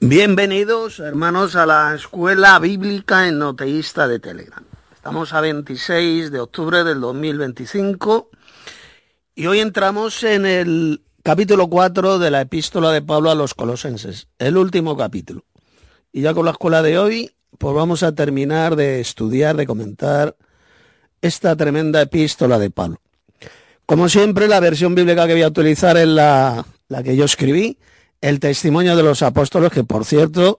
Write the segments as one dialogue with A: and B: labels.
A: Bienvenidos, hermanos, a la Escuela Bíblica Enoteísta de Telegram. Estamos a 26 de octubre del 2025 y hoy entramos en el capítulo 4 de la Epístola de Pablo a los Colosenses, el último capítulo. Y ya con la escuela de hoy, pues vamos a terminar de estudiar, de comentar esta tremenda epístola de Pablo. Como siempre, la versión bíblica que voy a utilizar es la que yo escribí, el Testimonio de los Apóstoles, que por cierto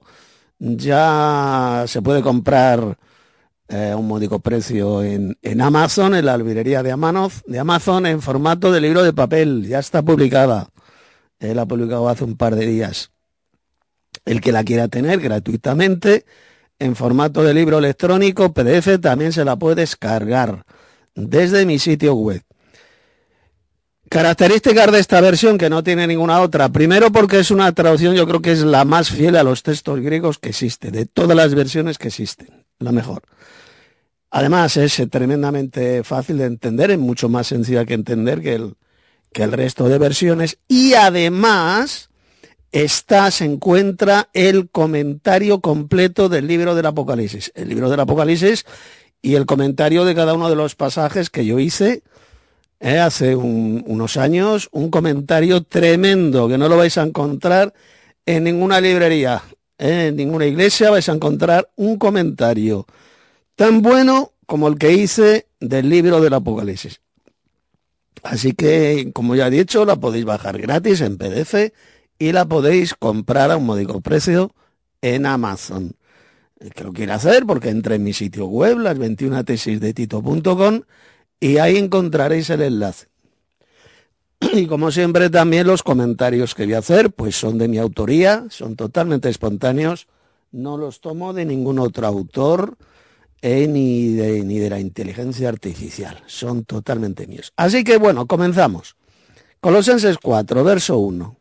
A: ya se puede comprar a un módico precio en Amazon, en la librería de Amazon, en formato de libro de papel. Ya está publicada. La ha publicado hace un par de días. El que la quiera tener gratuitamente en formato de libro electrónico, PDF, también se la puede descargar desde mi sitio web. Características de esta versión, que no tiene ninguna otra. Primero, porque es una traducción, yo creo que es la más fiel a los textos griegos que existe, de todas las versiones que existen, la mejor. Además, es tremendamente fácil de entender, es mucho más sencilla que entender que el resto de versiones. Y además, se encuentra el comentario completo del libro del Apocalipsis. El libro del Apocalipsis y el comentario de cada uno de los pasajes que yo hice hace unos años, un comentario tremendo que no lo vais a encontrar en ninguna librería, en ninguna iglesia vais a encontrar un comentario tan bueno como el que hice del libro del Apocalipsis. Así que, como ya he dicho, la podéis bajar gratis en PDF y la podéis comprar a un módico precio en Amazon. Que lo quiera hacer, porque entre en mi sitio web, las21tesisdetito.com, y ahí encontraréis el enlace. Y como siempre, también los comentarios que voy a hacer pues son de mi autoría, son totalmente espontáneos, no los tomo de ningún otro autor ni de la inteligencia artificial, son totalmente míos. Así que bueno, comenzamos. Colosenses 4, verso 1.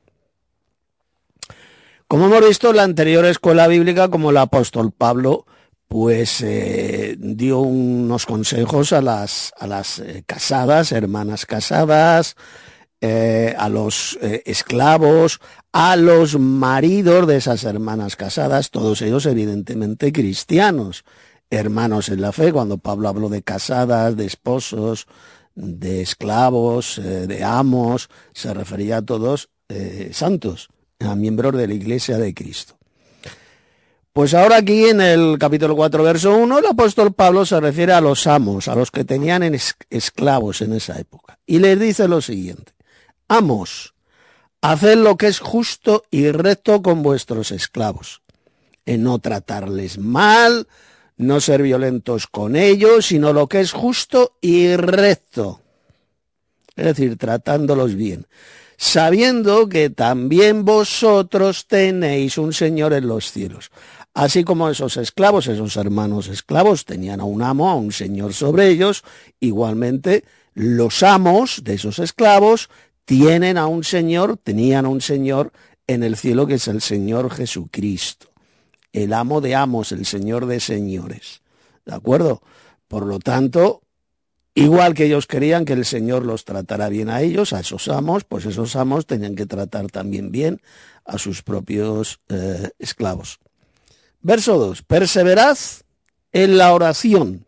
A: Como hemos visto en la anterior escuela bíblica, como el apóstol Pablo pues dio unos consejos a las casadas, hermanas casadas, a los esclavos, a los maridos de esas hermanas casadas, todos ellos evidentemente cristianos, hermanos en la fe. Cuando Pablo habló de casadas, de esposos, de esclavos, de amos, se refería a todos santos, a miembros de la Iglesia de Cristo. Pues ahora aquí en el capítulo 4, verso 1, el apóstol Pablo se refiere a los amos, a los que tenían esclavos en esa época. Y les dice lo siguiente: amos, haced lo que es justo y recto con vuestros esclavos, en no tratarles mal, no ser violentos con ellos, sino lo que es justo y recto. Es decir, tratándolos bien, sabiendo que también vosotros tenéis un Señor en los cielos. Así como esos esclavos, esos hermanos esclavos, tenían a un amo, a un señor sobre ellos, igualmente los amos de esos esclavos tenían a un señor en el cielo, que es el Señor Jesucristo, el amo de amos, el Señor de señores. ¿De acuerdo? Por lo tanto, igual que ellos querían que el Señor los tratara bien a ellos, a esos amos, pues esos amos tenían que tratar también bien a sus propios esclavos. Verso 2. Perseverad en la oración.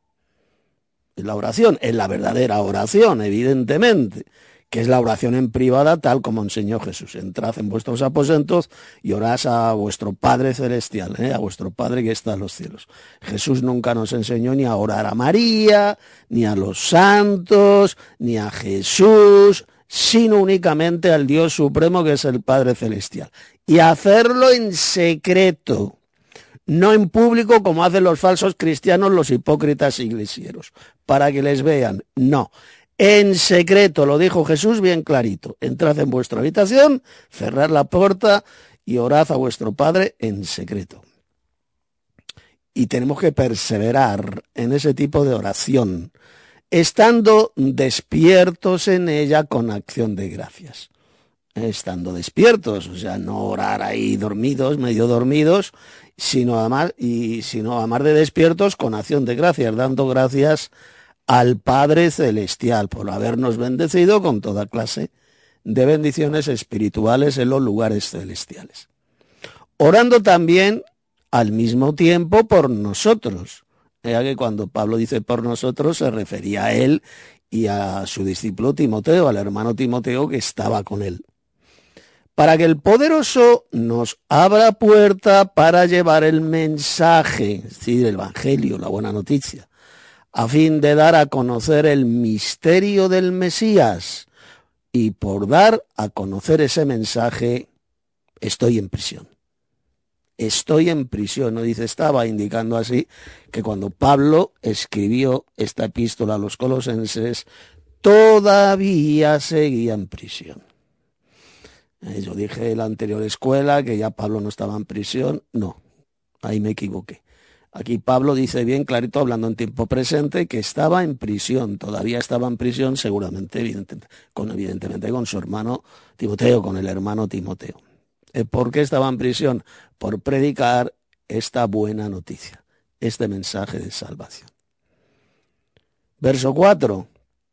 A: En la verdadera oración, evidentemente, que es la oración en privada, tal como enseñó Jesús. Entrad en vuestros aposentos y orad a vuestro Padre Celestial, a vuestro Padre que está en los cielos. Jesús nunca nos enseñó ni a orar a María, ni a los santos, ni a Jesús, sino únicamente al Dios Supremo, que es el Padre Celestial. Y hacerlo en secreto, no en público como hacen los falsos cristianos, los hipócritas iglesieros, para que les vean. No, en secreto, lo dijo Jesús bien clarito. Entrad en vuestra habitación, cerrad la puerta y orad a vuestro Padre en secreto. Y tenemos que perseverar en ese tipo de oración, estando despiertos en ella con acción de gracias. Estando despiertos, o sea, no orar ahí dormidos, medio dormidos, sino además de despiertos con acción de gracias, dando gracias al Padre Celestial por habernos bendecido con toda clase de bendiciones espirituales en los lugares celestiales. orando también al mismo tiempo por nosotros. Ya que cuando Pablo dice por nosotros se refería a él y a su discípulo Timoteo, al hermano Timoteo que estaba con él. Para que el poderoso nos abra puerta para llevar el mensaje, es decir, el evangelio, la buena noticia, a fin de dar a conocer el misterio del Mesías. Y por dar a conocer ese mensaje, estoy en prisión. Estoy en prisión, no dice, estaba indicando así que cuando Pablo escribió esta epístola a los colosenses, todavía seguía en prisión. Yo dije en la anterior escuela que ya Pablo no estaba en prisión. No, ahí me equivoqué. Aquí Pablo dice bien clarito, hablando en tiempo presente, que estaba en prisión, todavía estaba en prisión, seguramente, evidentemente con su hermano Timoteo, con el hermano Timoteo. ¿Por qué estaba en prisión? Por predicar esta buena noticia, este mensaje de salvación. Verso 4.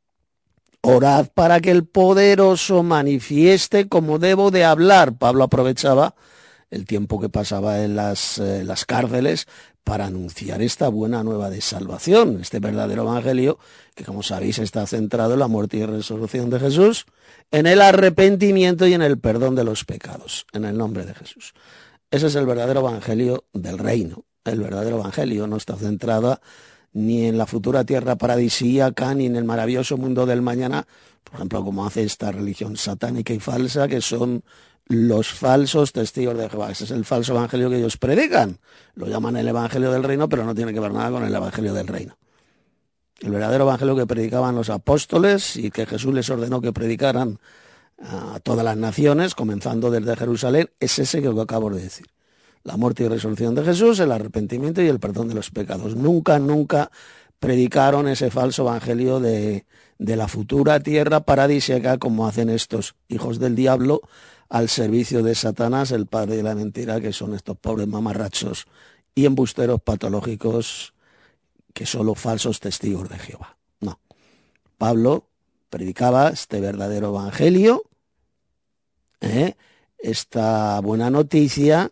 A: Orad para que el poderoso manifieste como debo de hablar. Pablo aprovechaba el tiempo que pasaba en las cárceles para anunciar esta buena nueva de salvación, este verdadero evangelio que, como sabéis, está centrado en la muerte y resurrección de Jesús, en el arrepentimiento y en el perdón de los pecados, en el nombre de Jesús. Ese es el verdadero evangelio del reino. El verdadero evangelio no está centrado ni en la futura tierra paradisíaca, ni en el maravilloso mundo del mañana, por ejemplo, como hace esta religión satánica y falsa, que son los falsos testigos de Jehová. Ese es el falso evangelio que ellos predican. Lo llaman el evangelio del reino, pero no tiene que ver nada con el evangelio del reino. El verdadero evangelio que predicaban los apóstoles y que Jesús les ordenó que predicaran a todas las naciones, comenzando desde Jerusalén, es ese que acabo de decir. La muerte y resurrección de Jesús, el arrepentimiento y el perdón de los pecados. Nunca predicaron ese falso evangelio de la futura tierra paradisíaca como hacen estos hijos del diablo al servicio de Satanás, el padre de la mentira, que son estos pobres mamarrachos y embusteros patológicos que son los falsos testigos de Jehová. No. Pablo predicaba este verdadero evangelio, esta buena noticia,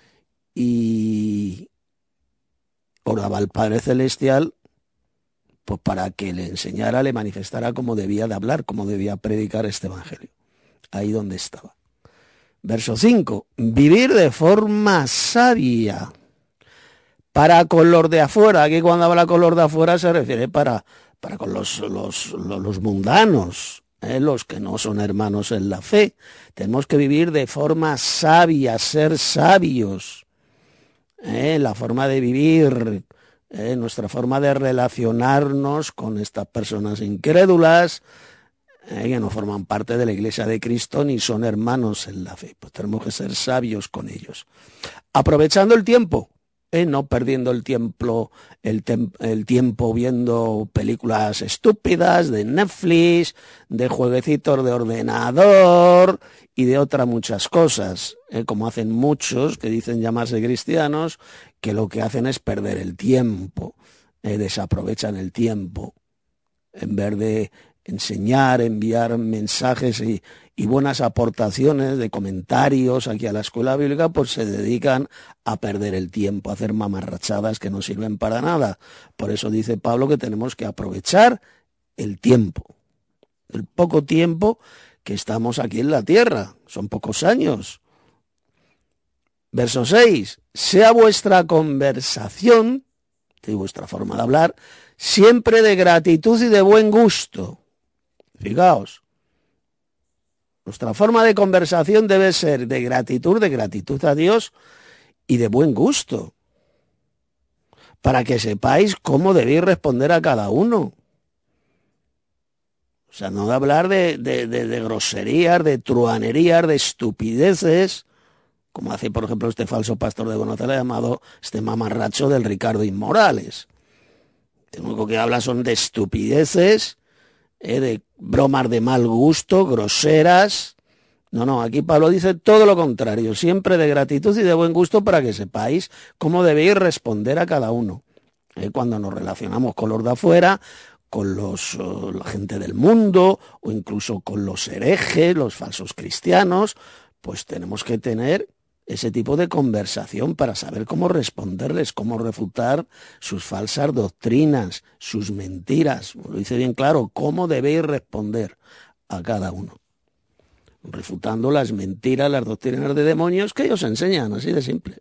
A: y oraba al Padre Celestial pues para que le enseñara, le manifestara cómo debía de hablar, cómo debía predicar este evangelio. Ahí donde estaba. Verso 5. Vivir de forma sabia para con los de afuera. Aquí cuando habla con los de afuera se refiere para con los mundanos, los que no son hermanos en la fe. Tenemos que vivir de forma sabia, ser sabios. La forma de vivir, nuestra forma de relacionarnos con estas personas incrédulas, que no forman parte de la Iglesia de Cristo ni son hermanos en la fe. Pues tenemos que ser sabios con ellos. Aprovechando el tiempo, no perdiendo el tiempo viendo películas estúpidas de Netflix, de jueguecitos de ordenador y de otras muchas cosas, como hacen muchos que dicen llamarse cristianos, que lo que hacen es perder el tiempo, desaprovechan el tiempo, en vez de enseñar, enviar mensajes y buenas aportaciones de comentarios aquí a la escuela bíblica, pues se dedican a perder el tiempo, a hacer mamarrachadas que no sirven para nada. Por eso dice Pablo que tenemos que aprovechar el tiempo, el poco tiempo que estamos aquí en la tierra, son pocos años. Verso 6, sea vuestra conversación, y vuestra forma de hablar, siempre de gratitud y de buen gusto. Fijaos, nuestra forma de conversación debe ser de gratitud a Dios y de buen gusto, para que sepáis cómo debéis responder a cada uno. O sea, no de hablar de groserías, de truhanerías, de estupideces, como hace, por ejemplo, este falso pastor de González llamado este mamarracho del Ricardo Inmorales. Lo único que habla son de estupideces, de bromas de mal gusto, groseras. No, aquí Pablo dice todo lo contrario, siempre de gratitud y de buen gusto para que sepáis cómo debéis responder a cada uno. Cuando nos relacionamos con los de afuera, con la gente del mundo o incluso con los herejes, los falsos cristianos, pues tenemos que tener ese tipo de conversación para saber cómo responderles, cómo refutar sus falsas doctrinas, sus mentiras. Lo dice bien claro, cómo debéis responder a cada uno, refutando las mentiras, las doctrinas de demonios que ellos enseñan, así de simple.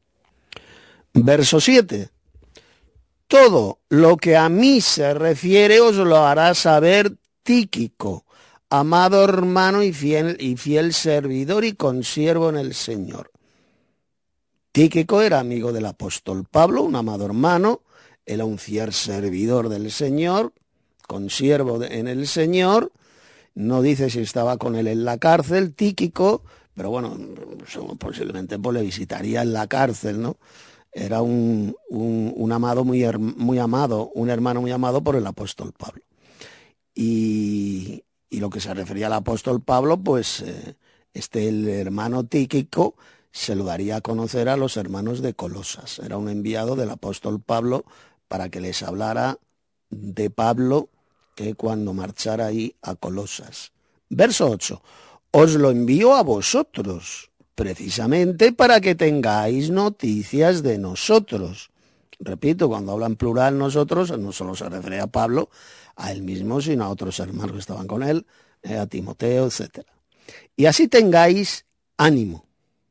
A: Verso 7. Todo lo que a mí se refiere os lo hará saber Tíquico, amado hermano y fiel servidor y consiervo en el Señor. Tíquico era amigo del apóstol Pablo, un amado hermano, era un fiel servidor del Señor, consiervo en el Señor. No dice si estaba con él en la cárcel, Tíquico, pero bueno, posiblemente pues le visitaría en la cárcel, ¿no? Era un amado muy amado, un hermano muy amado por el apóstol Pablo. Y lo que se refería al apóstol Pablo, pues el hermano Tíquico se lo daría a conocer a los hermanos de Colosas. Era un enviado del apóstol Pablo para que les hablara de Pablo cuando marchara ahí a Colosas. Verso 8. Os lo envío a vosotros, precisamente para que tengáis noticias de nosotros. Repito, cuando habla en plural nosotros, no solo se refiere a Pablo, a él mismo, sino a otros hermanos que estaban con él, a Timoteo, etc. Y así tengáis ánimo.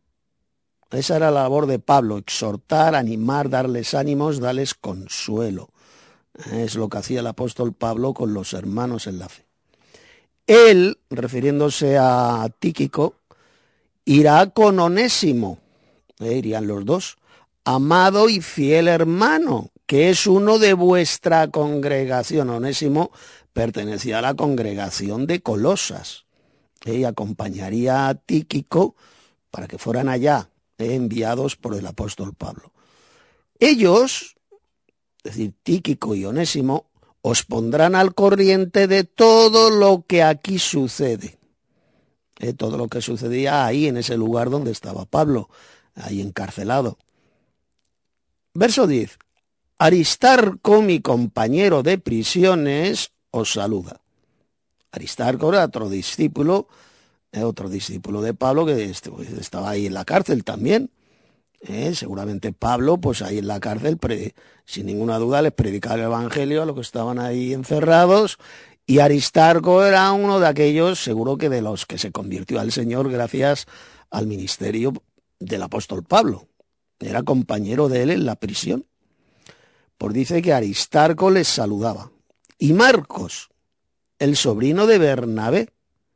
A: Esa era la labor de Pablo, exhortar, animar, darles ánimos, darles consuelo. Es lo que hacía el apóstol Pablo con los hermanos en la fe. Él, refiriéndose a Tíquico, irá con Onésimo, irían los dos, amado y fiel hermano, que es uno de vuestra congregación. Onésimo pertenecía a la congregación de Colosas, y acompañaría a Tíquico para que fueran allá, enviados por el apóstol Pablo. Ellos, es decir, Tíquico y Onésimo, os pondrán al corriente de todo lo que aquí sucede. Todo lo que sucedía ahí en ese lugar donde estaba Pablo, ahí encarcelado. Verso 10. Aristarco, mi compañero de prisiones, os saluda. Aristarco era otro discípulo de Pablo que estaba ahí en la cárcel también. Seguramente Pablo, pues ahí en la cárcel, sin ninguna duda, les predicaba el evangelio a los que estaban ahí encerrados. Y Aristarco era uno de aquellos, seguro que de los que se convirtió al Señor gracias al ministerio del apóstol Pablo. Era compañero de él en la prisión. Pues dice que Aristarco les saludaba. Y Marcos, el sobrino de Bernabé.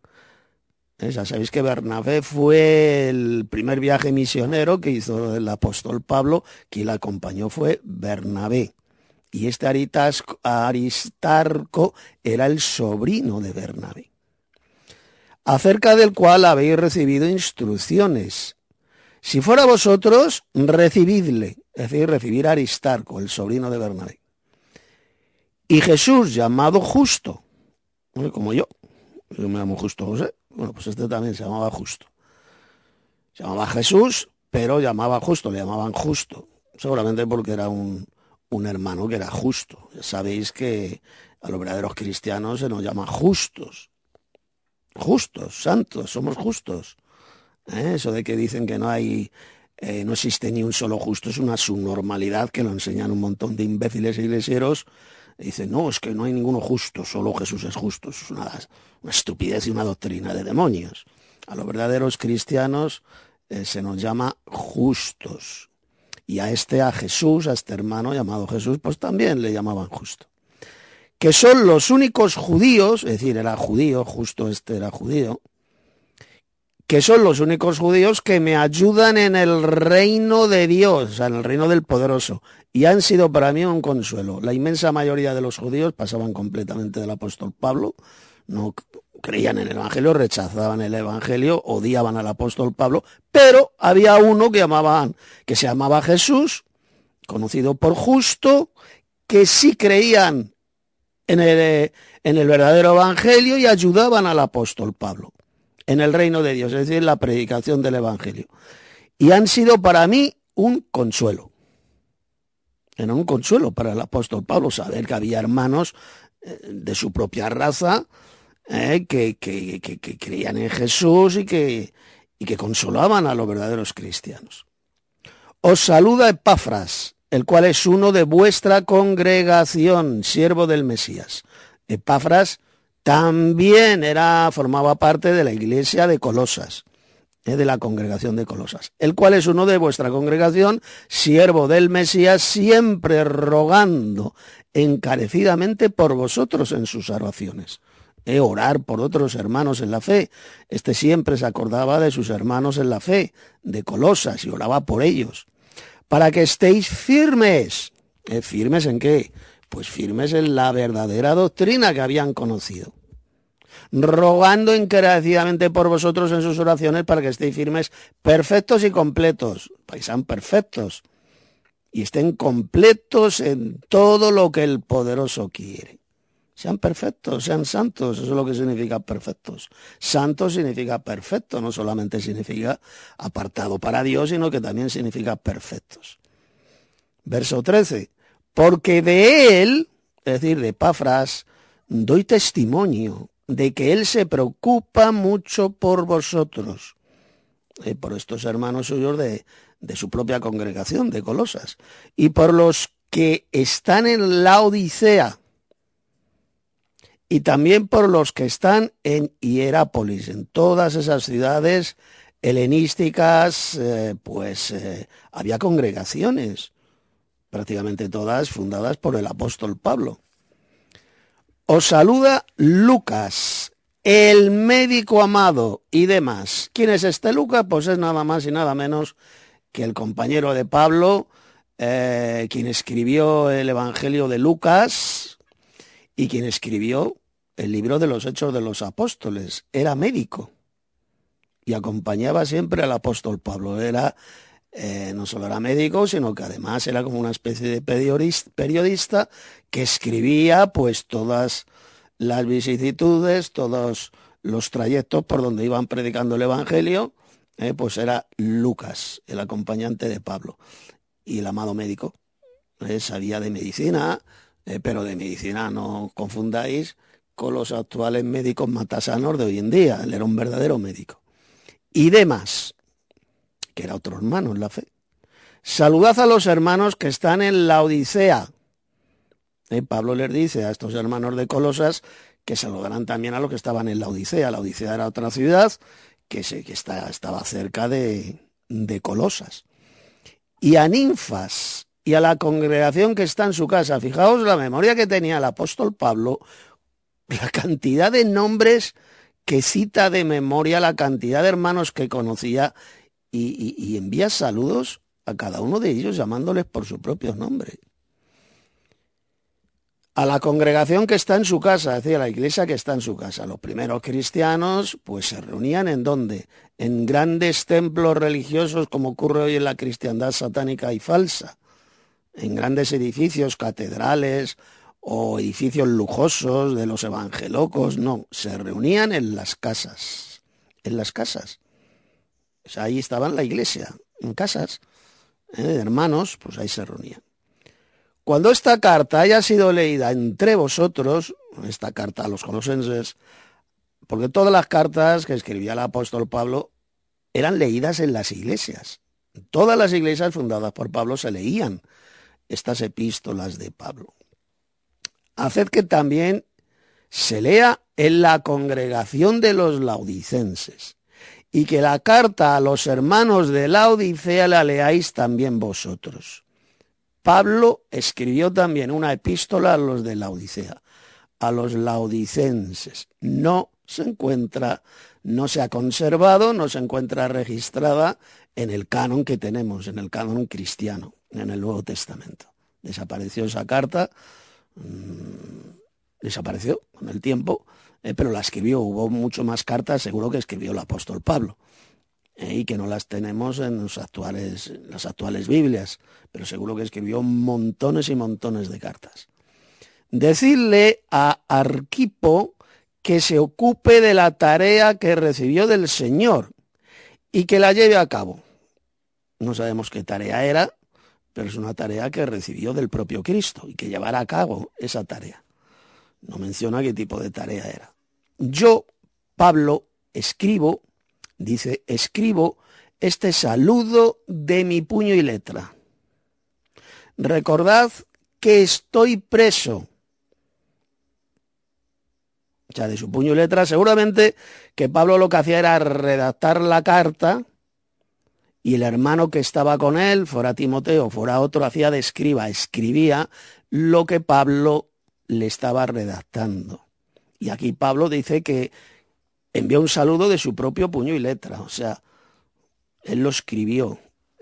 A: Ya sabéis que Bernabé fue el primer viaje misionero que hizo el apóstol Pablo. Quien la acompañó fue Bernabé. Y este Aristarco era el sobrino de Bernabé, acerca del cual habéis recibido instrucciones. Si fuera vosotros, recibidle, es decir, recibir a Aristarco, el sobrino de Bernabé. Y Jesús, llamado Justo, como yo me llamo Justo José, bueno, pues este también se llamaba Justo. Se llamaba Jesús, pero le llamaban Justo, seguramente porque era un hermano que era justo. Ya sabéis que a los verdaderos cristianos se nos llama justos, santos, somos justos. Eso de que dicen que no existe ni un solo justo es una subnormalidad que lo enseñan un montón de imbéciles iglesieros. Dicen, no, es que no hay ninguno justo, solo Jesús es justo. Es una estupidez y una doctrina de demonios. A los verdaderos cristianos se nos llama justos. Y a Jesús, a este hermano llamado Jesús, pues también le llamaban justo. Que son los únicos judíos, es decir, era judío, justo era judío, que son los únicos judíos que me ayudan en el reino de Dios, o sea, en el reino del poderoso, y han sido para mí un consuelo. La inmensa mayoría de los judíos pasaban completamente del apóstol Pablo, no creían en el evangelio, rechazaban el evangelio, odiaban al apóstol Pablo, pero había uno que se llamaba Jesús, conocido por justo, que sí creían en el verdadero evangelio y ayudaban al apóstol Pablo en el reino de Dios, es decir, en la predicación del evangelio. Y han sido para mí un consuelo. Era un consuelo para el apóstol Pablo saber que había hermanos de su propia raza que creían en Jesús y y que consolaban a los verdaderos cristianos. Os saluda Epafras, el cual es uno de vuestra congregación, siervo del Mesías. Epafras también formaba parte de la iglesia de Colosas, de la congregación de Colosas, el cual es uno de vuestra congregación, siervo del Mesías, siempre rogando encarecidamente por vosotros en sus oraciones. Orar por otros hermanos en la fe. Este siempre se acordaba de sus hermanos en la fe, de Colosas, y oraba por ellos. Para que estéis firmes. ¿Firmes en qué? Pues firmes en la verdadera doctrina que habían conocido. Rogando encarecidamente por vosotros en sus oraciones para que estéis firmes, perfectos y completos. Para que sean perfectos y estén completos en todo lo que el poderoso quiere. Sean perfectos, sean santos, eso es lo que significa perfectos. Santo significa perfecto, no solamente significa apartado para Dios, sino que también significa perfectos. Verso 13, porque de él, es decir, de Epafras, doy testimonio de que él se preocupa mucho por vosotros, por estos hermanos suyos de su propia congregación, de Colosas, y por los que están en Laodicea, y también por los que están en Hierápolis, en todas esas ciudades helenísticas, había congregaciones, prácticamente todas fundadas por el apóstol Pablo. Os saluda Lucas, el médico amado y demás. ¿Quién es este Lucas? Pues es nada más y nada menos que el compañero de Pablo, quien escribió el Evangelio de Lucas y quien escribió el libro de los Hechos de los Apóstoles. Era médico y acompañaba siempre al apóstol Pablo. No solo era médico, sino que además era como una especie de periodista que escribía pues todas las vicisitudes, todos los trayectos por donde iban predicando el Evangelio. Pues era Lucas, el acompañante de Pablo. Y el amado médico sabía de medicina, pero de medicina no confundáis con los actuales médicos matasanos de hoy en día. Él era un verdadero médico. Y demás, que era otro hermano en la fe. Saludad a los hermanos que están en Laodicea. Pablo les dice a estos hermanos de Colosas que saludarán también a los que estaban en Laodicea. Laodicea era otra ciudad que estaba cerca de Colosas. Y a Ninfas y a la congregación que está en su casa. Fijaos la memoria que tenía el apóstol Pablo, la cantidad de nombres que cita de memoria, la cantidad de hermanos que conocía, y envía saludos a cada uno de ellos llamándoles por su propio nombre. A la congregación que está en su casa, es decir, a la iglesia que está en su casa. Los primeros cristianos pues se reunían ¿en dónde? En grandes templos religiosos, como ocurre hoy en la cristiandad satánica y falsa, en grandes edificios, catedrales o edificios lujosos de los evangelocos. No, se reunían en las casas, O sea, ahí estaban la iglesia, en casas, de hermanos, pues ahí se reunían. Cuando esta carta haya sido leída entre vosotros, esta carta a los colosenses, porque todas las cartas que escribía el apóstol Pablo eran leídas en las iglesias. Todas las iglesias fundadas por Pablo se leían estas epístolas de Pablo. Haced que también se lea en la congregación de los laodicenses, y que la carta a los hermanos de Laodicea la leáis también vosotros. Pablo escribió también una epístola a los de Laodicea, a los laodicenses. No se ha conservado, no se encuentra registrada en el canon que tenemos, en el canon cristiano, en el Nuevo Testamento. Desapareció esa carta, desapareció con el tiempo, pero la escribió. Hubo mucho más cartas, seguro que escribió el apóstol Pablo. Y que no las tenemos en las actuales Biblias, pero seguro que escribió montones y montones de cartas. Decidle a Arquipo que se ocupe de la tarea que recibió del Señor y que la lleve a cabo. No sabemos qué tarea era, pero es una tarea que recibió del propio Cristo y que llevará a cabo esa tarea. No menciona qué tipo de tarea era. Yo, Pablo, escribo Dice, escribo este saludo de mi puño y letra. Recordad que estoy preso. O sea, de su puño y letra, seguramente que Pablo lo que hacía era redactar la carta y el hermano que estaba con él, fuera Timoteo, fuera otro, hacía de escriba, escribía lo que Pablo le estaba redactando. Y aquí Pablo dice que envió un saludo de su propio puño y letra, o sea, él lo escribió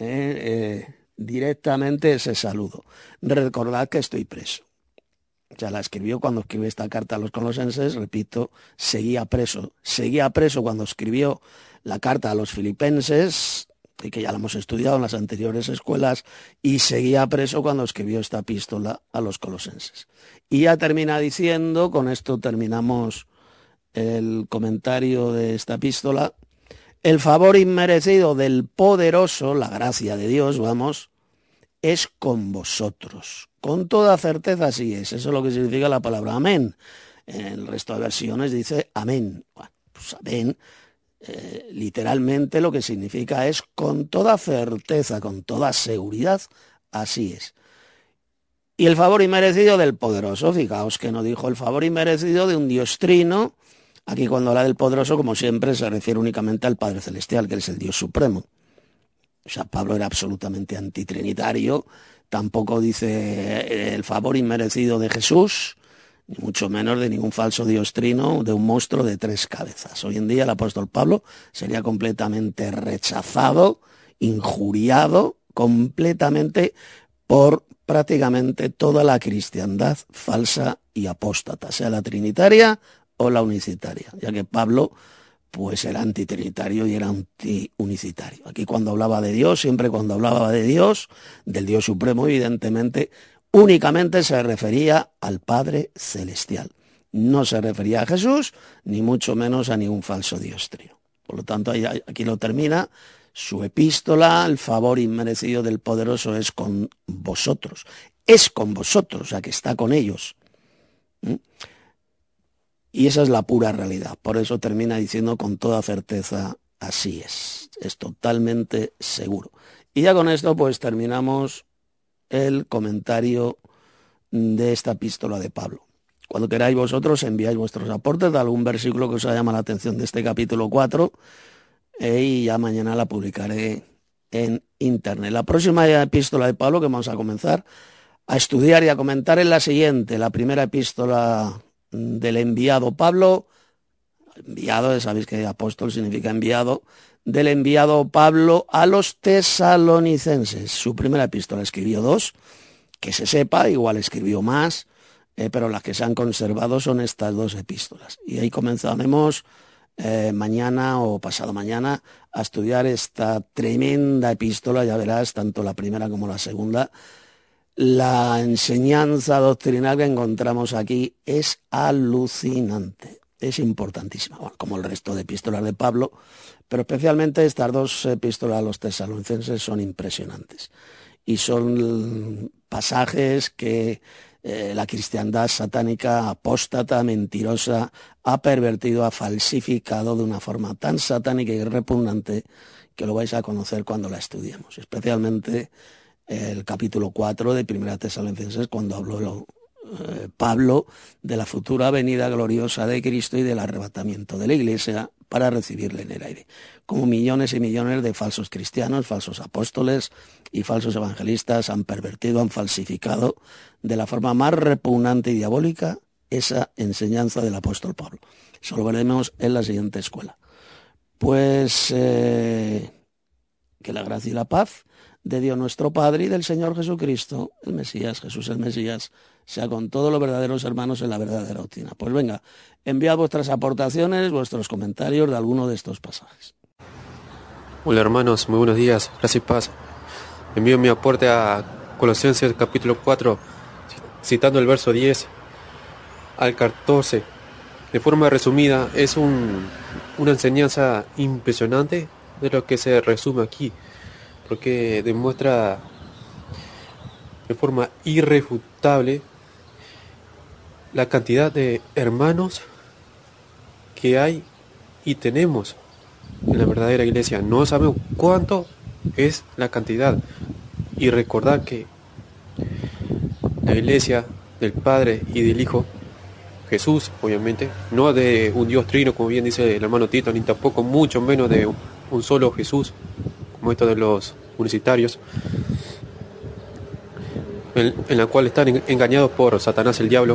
A: directamente ese saludo. Recordad que estoy preso. O sea, la escribió cuando escribió esta carta a los colosenses, repito, seguía preso. Seguía preso cuando escribió la carta a los filipenses, y que ya la hemos estudiado en las anteriores escuelas, y seguía preso cuando escribió esta epístola a los colosenses. Y ya termina diciendo, con esto terminamos el comentario de esta epístola, el favor inmerecido del poderoso, la gracia de Dios, vamos, es con vosotros. Con toda certeza así es. Eso es lo que significa la palabra amén. En el resto de versiones dice amén. Bueno, pues amén, literalmente lo que significa es con toda certeza, con toda seguridad, así es. Y el favor inmerecido del poderoso, fijaos que no dijo el favor inmerecido de un Dios trino. Aquí cuando habla del poderoso, como siempre, se refiere únicamente al Padre Celestial, que es el Dios supremo. O sea, Pablo era absolutamente antitrinitario, tampoco dice el favor inmerecido de Jesús, ni mucho menos de ningún falso dios trino, de un monstruo de 3 cabezas. Hoy en día el apóstol Pablo sería completamente rechazado, injuriado, completamente por prácticamente toda la cristiandad falsa y apóstata, sea la trinitaria o la unicitaria, ya que Pablo pues era antitrinitario y era antiunicitario. Aquí cuando hablaba de Dios, siempre cuando hablaba de Dios, del Dios supremo, evidentemente, únicamente se refería al Padre Celestial. No se refería a Jesús, ni mucho menos a ningún falso Dios trino. Por lo tanto, aquí lo termina su epístola, el favor inmerecido del poderoso es con vosotros. Es con vosotros, o sea, que está con ellos. Y esa es la pura realidad. Por eso termina diciendo con toda certeza, así es. Es totalmente seguro. Y ya con esto pues terminamos el comentario de esta epístola de Pablo. Cuando queráis vosotros enviáis vuestros aportes de algún versículo que os llama la atención de este capítulo 4 y ya mañana la publicaré en internet. La próxima epístola de Pablo que vamos a comenzar a estudiar y a comentar es la siguiente, la primera epístola del enviado Pablo, enviado, sabéis que apóstol significa enviado, del enviado Pablo a los tesalonicenses. Su primera epístola escribió 2, que se sepa, igual escribió más, pero las que se han conservado son estas 2 epístolas. Y ahí comenzaremos mañana o pasado mañana a estudiar esta tremenda epístola, ya verás, tanto la primera como la segunda. La enseñanza doctrinal que encontramos aquí es alucinante, es importantísima, bueno, como el resto de epístolas de Pablo, pero especialmente estas 2 epístolas a los tesalonicenses son impresionantes y son pasajes que la cristiandad satánica, apóstata, mentirosa, ha pervertido, ha falsificado de una forma tan satánica y repugnante que lo vais a conocer cuando la estudiemos, especialmente el capítulo 4 de Primera Tesalonicenses, cuando habló Pablo de la futura venida gloriosa de Cristo y del arrebatamiento de la Iglesia para recibirle en el aire. Como millones y millones de falsos cristianos, falsos apóstoles y falsos evangelistas han pervertido, han falsificado de la forma más repugnante y diabólica esa enseñanza del apóstol Pablo. Eso lo veremos en la siguiente escuela. Pues que la gracia y la paz de Dios nuestro Padre y del Señor Jesucristo, el Mesías, Jesús el Mesías, sea con todos los verdaderos hermanos en la verdadera doctrina. Pues venga, enviad vuestras aportaciones, vuestros comentarios de alguno de estos pasajes.
B: Hola hermanos, muy buenos días, gracias y paz. Envío mi aporte a Colosenses capítulo 4, citando el verso 10 al 14. De forma resumida, es una enseñanza impresionante de lo que se resume aquí, porque demuestra de forma irrefutable la cantidad de hermanos que hay y tenemos en la verdadera iglesia. No sabemos cuánto es la cantidad. Y recordar que la iglesia del Padre y del Hijo, Jesús, obviamente, no de un Dios trino, como bien dice el hermano Tito, ni tampoco mucho menos de un solo Jesús, como esto de los universitarios, en la cual están engañados por Satanás el diablo.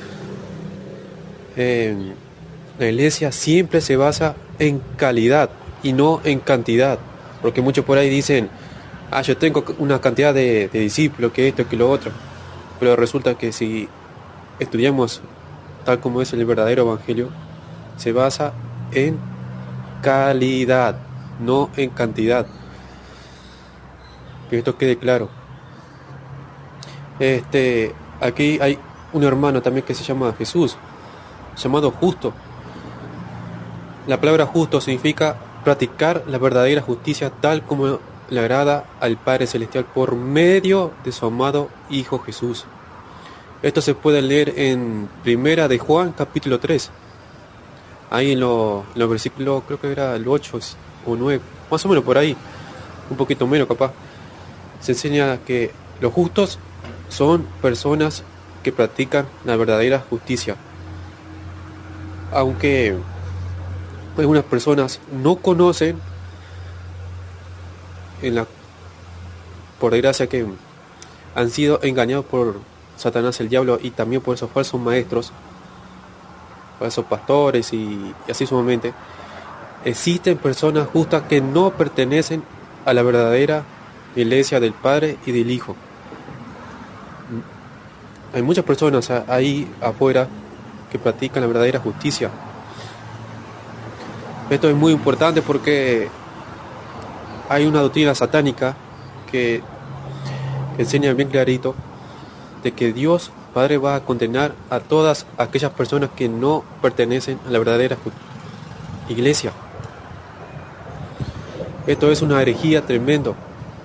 B: La iglesia siempre se basa en calidad y no en cantidad, porque muchos por ahí dicen, yo tengo una cantidad de discípulos, que esto, que lo otro, pero resulta que si estudiamos tal como es el verdadero evangelio, se basa en calidad, no en cantidad. Que esto quede claro. Aquí hay un hermano también que se llama Jesús, llamado justo. La palabra justo significa practicar la verdadera justicia tal como le agrada al Padre Celestial por medio de su amado Hijo Jesús. Esto se puede leer en Primera de Juan, capítulo 3. Ahí en los versículos, creo que era el 8 o 9, más o menos por ahí, un poquito menos capaz. Se enseña que los justos son personas que practican la verdadera justicia. Aunque algunas personas no conocen, por desgracia, que han sido engañados por Satanás el diablo y también por esos falsos maestros, falsos pastores y así sumamente. Existen personas justas que no pertenecen a la verdadera iglesia del Padre y del Hijo. Hay muchas personas ahí afuera que practican la verdadera justicia. Esto es muy importante porque hay una doctrina satánica que enseña bien clarito de que Dios Padre va a condenar a todas aquellas personas que no pertenecen a la verdadera iglesia. Esto es una herejía tremendo.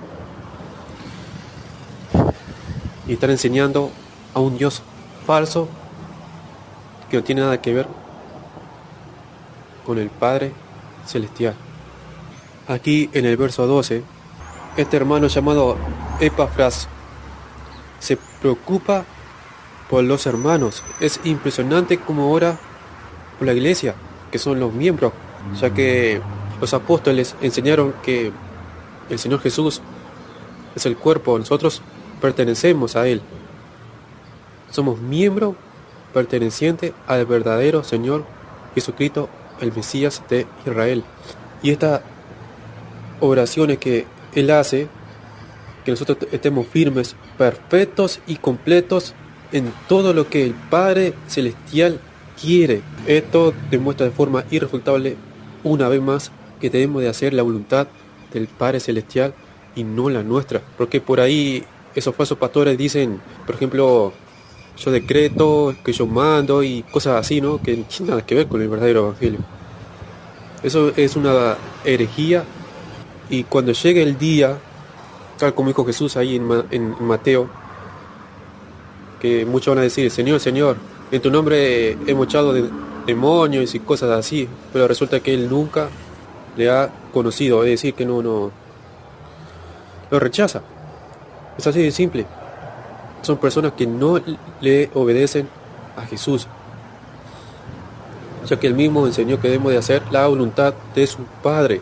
B: Y están enseñando a un Dios falso que no tiene nada que ver con el Padre Celestial. Aquí en el verso 12, este hermano llamado Epafras se preocupa por los hermanos. Es impresionante cómo ora por la iglesia, que son los miembros, ya que los apóstoles enseñaron que el Señor Jesús es el cuerpo, nosotros pertenecemos a Él. Somos miembros pertenecientes al verdadero Señor Jesucristo, el Mesías de Israel. Y estas oraciones que Él hace, que nosotros estemos firmes, perfectos y completos en todo lo que el Padre Celestial quiere. Esto demuestra de forma irrefutable, una vez más, que debemos de hacer la voluntad del Padre Celestial y no la nuestra. Porque por ahí esos falsos pastores dicen, por ejemplo, yo decreto, que yo mando y cosas así, ¿no? Que no tienen nada que ver con el verdadero evangelio. Eso es una herejía. Y cuando llegue el día, tal como dijo Jesús ahí en Mateo, que muchos van a decir, Señor, Señor, en tu nombre hemos echado demonios y cosas así, pero resulta que Él nunca le ha conocido, es decir, que no lo rechaza. Es así de simple. Son personas que no le obedecen a Jesús, ya que Él mismo enseñó que debemos de hacer la voluntad de su Padre.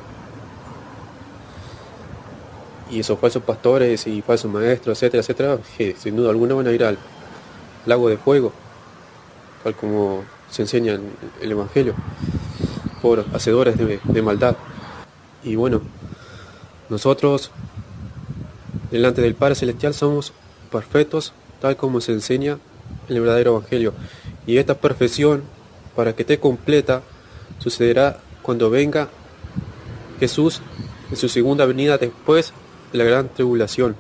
B: Y esos falsos pastores y falsos maestros, etcétera, etcétera, sin duda alguna van a ir al lago de fuego, tal como se enseña en el Evangelio, por hacedores de maldad. Y bueno, nosotros delante del Padre Celestial somos perfectos, tal como se enseña en el verdadero Evangelio. Y esta perfección, para que esté completa, sucederá cuando venga Jesús en su segunda venida después de la gran tribulación,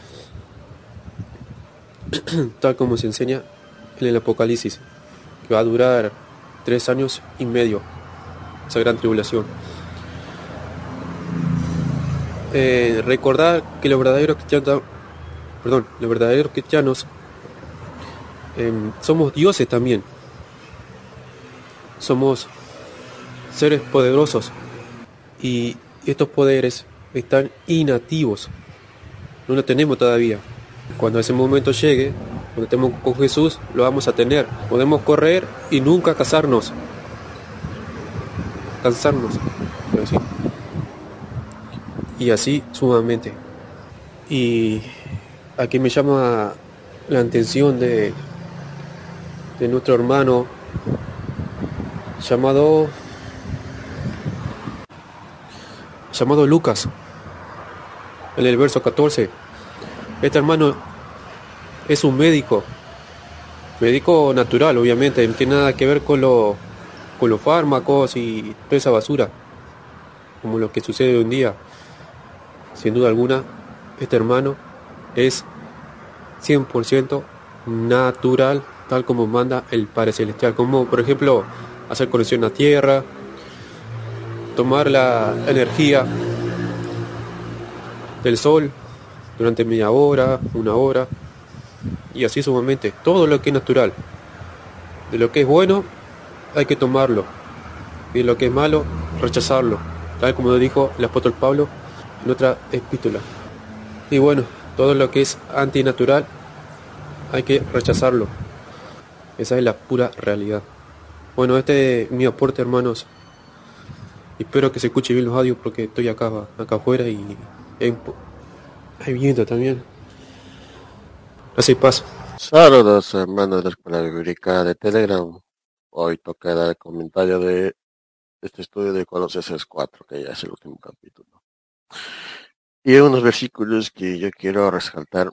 B: tal como se enseña en el Apocalipsis, que va a durar 3 años y medio, esa gran tribulación. Recordar que los verdaderos cristianos somos dioses también, somos seres poderosos, Y estos poderes están inactivos, no los tenemos todavía. Cuando ese momento llegue, cuando estemos con Jesús, lo vamos a tener. Podemos correr y nunca cansarnos, quiero decir. Y así sumamente. Y aquí me llama la atención de nuestro hermano llamado Lucas, en el verso 14. Este hermano es un médico natural, obviamente, no tiene nada que ver con los fármacos y toda esa basura, como lo que sucede hoy en día. Sin duda alguna, este hermano es 100% natural, tal como manda el Padre Celestial, como por ejemplo hacer conexión a tierra, tomar la energía del sol durante media hora, una hora, y así sumamente. Todo lo que es natural, de lo que es bueno, hay que tomarlo, y de lo que es malo, rechazarlo, tal como lo dijo el apóstol Pablo en otra epístola. Y bueno, todo lo que es antinatural, hay que rechazarlo. Esa es la pura realidad. Bueno, este es mi aporte, hermanos. Espero que se escuche bien los audios porque estoy acá afuera y hay viento también. Así pasa.
C: Saludos, hermanos de la Escuela Bíblica de Telegram. Hoy toca dar el comentario de este estudio de Colosenses 4, que ya es el último capítulo. Y hay unos versículos que yo quiero resaltar.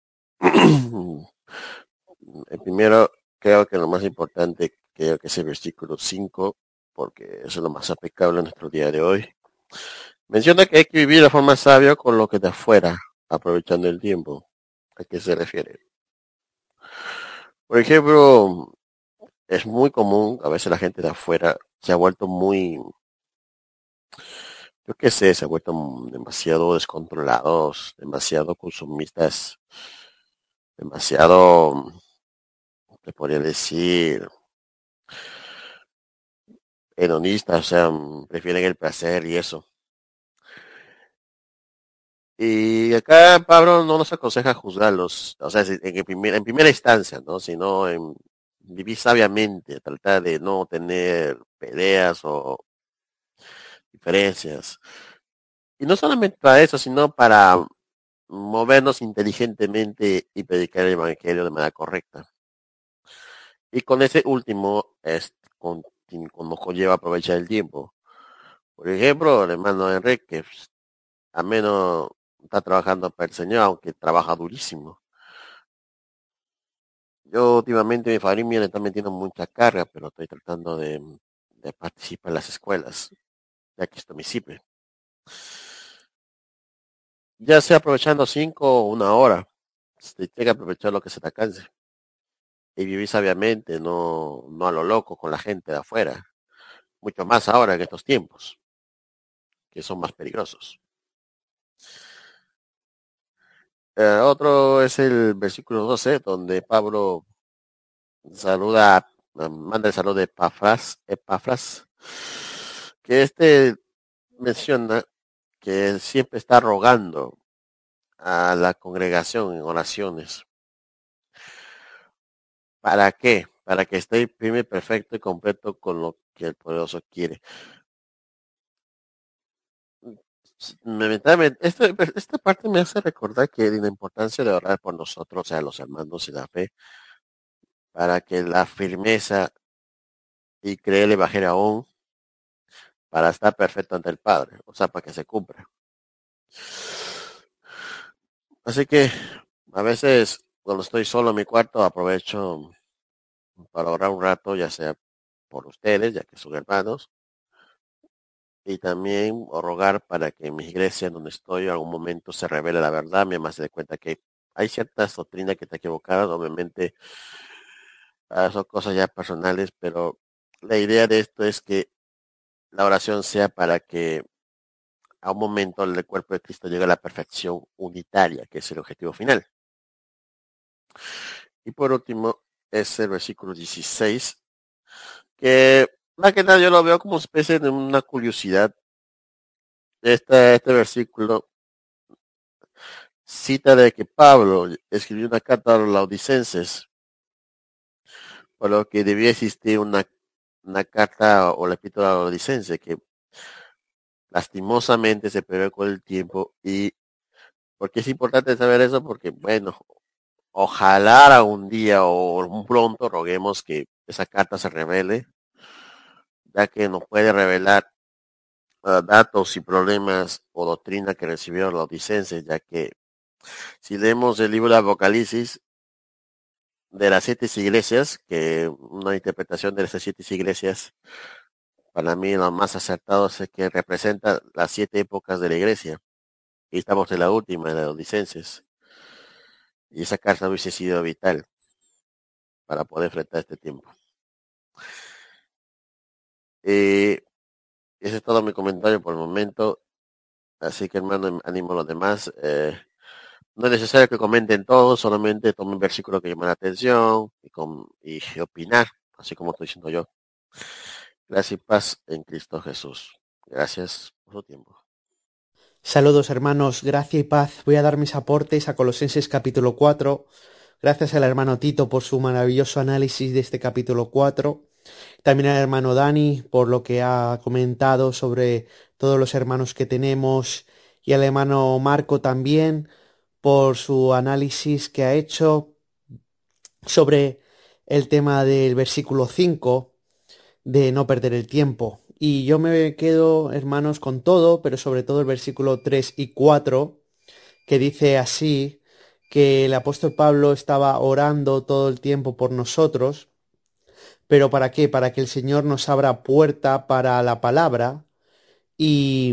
C: El primero, creo que lo más importante, creo que es el versículo 5, porque eso es lo más aplicable en nuestro día de hoy. Menciona que hay que vivir de forma sabia con lo que de afuera, aprovechando el tiempo. ¿A qué se refiere? Por ejemplo, es muy común, a veces la gente de afuera se ha vuelto muy, yo qué sé, se ha vuelto demasiado descontrolados, demasiado consumistas, demasiado, te podría decir, hedonistas, o sea, prefieren el placer y eso. Y acá Pablo no nos aconseja juzgarlos, o sea, en primera instancia, ¿no? Sino en vivir sabiamente, tratar de no tener peleas o diferencias. Y no solamente para eso, sino para movernos inteligentemente y predicar el evangelio de manera correcta. Y con ese último nos conlleva aprovechar el tiempo. Por ejemplo, el hermano Enrique, pues, a menos está trabajando para el Señor, aunque trabaja durísimo. Yo últimamente mi familia le está metiendo mucha carga, pero estoy tratando de participar en las escuelas, ya que esto me sirve. Ya sea aprovechando 5 o una hora, se tiene que aprovechar lo que se te alcance. Y vivir sabiamente, no a lo loco con la gente de afuera. Mucho más ahora en estos tiempos, que son más peligrosos. Otro es el versículo 12, donde Pablo manda el saludo de Epafras, que menciona que siempre está rogando a la congregación en oraciones. ¿Para qué? Para que esté firme, perfecto y completo con lo que el poderoso quiere. Esta parte me hace recordar que la importancia de orar por nosotros, o sea, los hermanos y la fe, para que la firmeza y creer le bajara aún, para estar perfecto ante el Padre, o sea, para que se cumpla. Así que a veces cuando estoy solo en mi cuarto aprovecho para orar un rato, ya sea por ustedes, ya que son hermanos, y también rogar para que en mi iglesia donde estoy en algún momento se revele la verdad, me más de cuenta que hay ciertas doctrinas que están equivocadas, obviamente son cosas ya personales, pero la idea de esto es que la oración sea para que a un momento el cuerpo de Cristo llegue a la perfección unitaria, que es el objetivo final. Y por último, es el versículo 16, que más que nada yo lo veo como una especie de una curiosidad este versículo cita de que Pablo escribió una carta a los laodicenses, por lo que debía existir una carta o la epístola a los laodicenses que lastimosamente se perdió con el tiempo. Y porque es importante saber eso, porque bueno, ojalá algún día o pronto roguemos que esa carta se revele, ya que nos puede revelar datos y problemas o doctrina que recibieron los laodicenses, ya que si leemos el libro de Apocalipsis de las 7 iglesias, que una interpretación de esas 7 iglesias, para mí lo más acertado es que representa las 7 épocas de la iglesia, y estamos en la última, de los laodicenses, y esa carta hubiese sido vital para poder enfrentar este tiempo. Ese es todo mi comentario por el momento, así que hermano, animo a los demás. No es necesario que comenten todo, solamente tomen versículos que llaman la atención y opinar, así como estoy diciendo yo. Gracias y paz en Cristo Jesús. Gracias por su tiempo.
D: Saludos hermanos, gracia y paz. Voy a dar mis aportes a Colosenses capítulo 4. Gracias al hermano Tito por su maravilloso análisis de este capítulo 4. También al hermano Dani por lo que ha comentado sobre todos los hermanos que tenemos. Y al hermano Marco también por su análisis que ha hecho sobre el tema del versículo 5 de no perder el tiempo. Y yo me quedo, hermanos, con todo, pero sobre todo el versículo 3 y 4, que dice así, que el apóstol Pablo estaba orando todo el tiempo por nosotros, pero ¿para qué? Para que el Señor nos abra puerta para la palabra y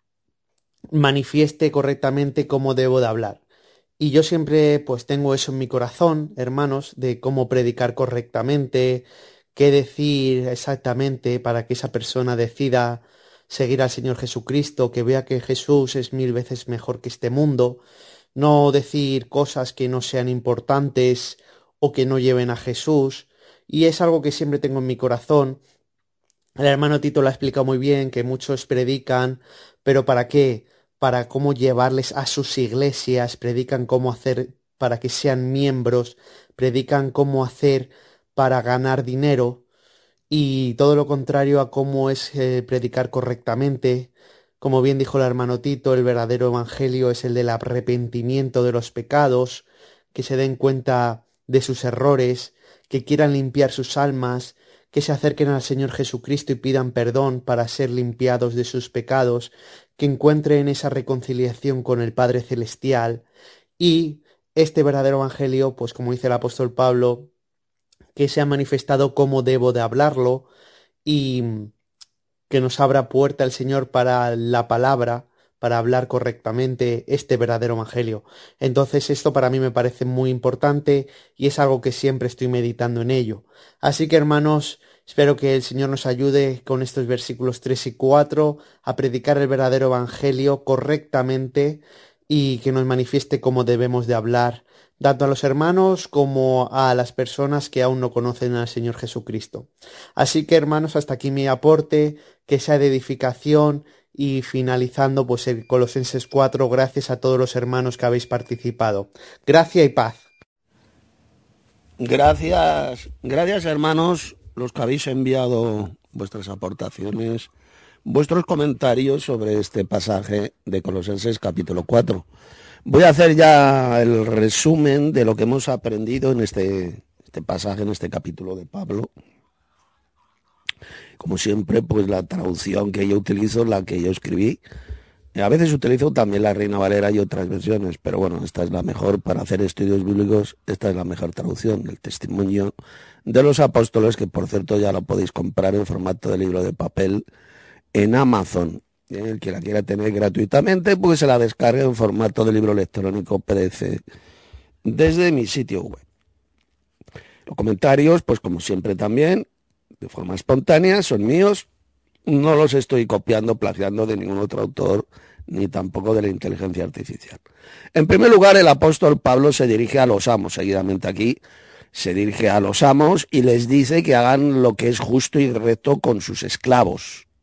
D: manifieste correctamente cómo debo de hablar. Y yo siempre pues tengo eso en mi corazón, hermanos, de cómo predicar correctamente, qué decir exactamente para que esa persona decida seguir al Señor Jesucristo, que vea que Jesús es 1000 veces mejor que este mundo, no decir cosas que no sean importantes o que no lleven a Jesús. Y es algo que siempre tengo en mi corazón. El hermano Tito lo ha explicado muy bien, que muchos predican, pero ¿para qué? Para cómo llevarles a sus iglesias, predican cómo hacer para que sean miembros, predican cómo hacer para ganar dinero y todo lo contrario a cómo es predicar correctamente. Como bien dijo el hermano Tito, el verdadero evangelio es el del arrepentimiento de los pecados, que se den cuenta de sus errores, que quieran limpiar sus almas, que se acerquen al Señor Jesucristo y pidan perdón para ser limpiados de sus pecados, que encuentren esa reconciliación con el Padre Celestial. Y este verdadero evangelio, pues como dice el apóstol Pablo, que se ha manifestado cómo debo de hablarlo y que nos abra puerta el Señor para la palabra, para hablar correctamente este verdadero evangelio. Entonces esto para mí me parece muy importante y es algo que siempre estoy meditando en ello. Así que hermanos, espero que el Señor nos ayude con estos versículos 3 y 4 a predicar el verdadero evangelio correctamente y que nos manifieste cómo debemos de hablar tanto a los hermanos como a las personas que aún no conocen al Señor Jesucristo. Así que hermanos, hasta aquí mi aporte, que sea de edificación y finalizando pues el Colosenses 4, gracias a todos los hermanos que habéis participado. Gracia y paz.
A: Gracias hermanos, los que habéis enviado vuestras aportaciones, vuestros comentarios sobre este pasaje de Colosenses capítulo 4. Voy a hacer ya el resumen de lo que hemos aprendido en este pasaje, en este capítulo de Pablo. Como siempre, pues la traducción que yo utilizo, la que yo escribí. A veces utilizo también la Reina Valera y otras versiones, pero bueno, esta es la mejor para hacer estudios bíblicos, esta es la mejor traducción del testimonio de los apóstoles, que por cierto ya lo podéis comprar en formato de libro de papel en Amazon. El que la quiera tener gratuitamente, pues se la descargue en formato de libro electrónico PDF desde mi sitio web. Los comentarios, pues como siempre también, de forma espontánea, son míos. No los estoy copiando, plagiando de ningún otro autor, ni tampoco de la inteligencia artificial. En primer lugar, el apóstol Pablo se dirige a los amos. Seguidamente aquí se dirige a los amos y les dice que hagan lo que es justo y recto con sus esclavos.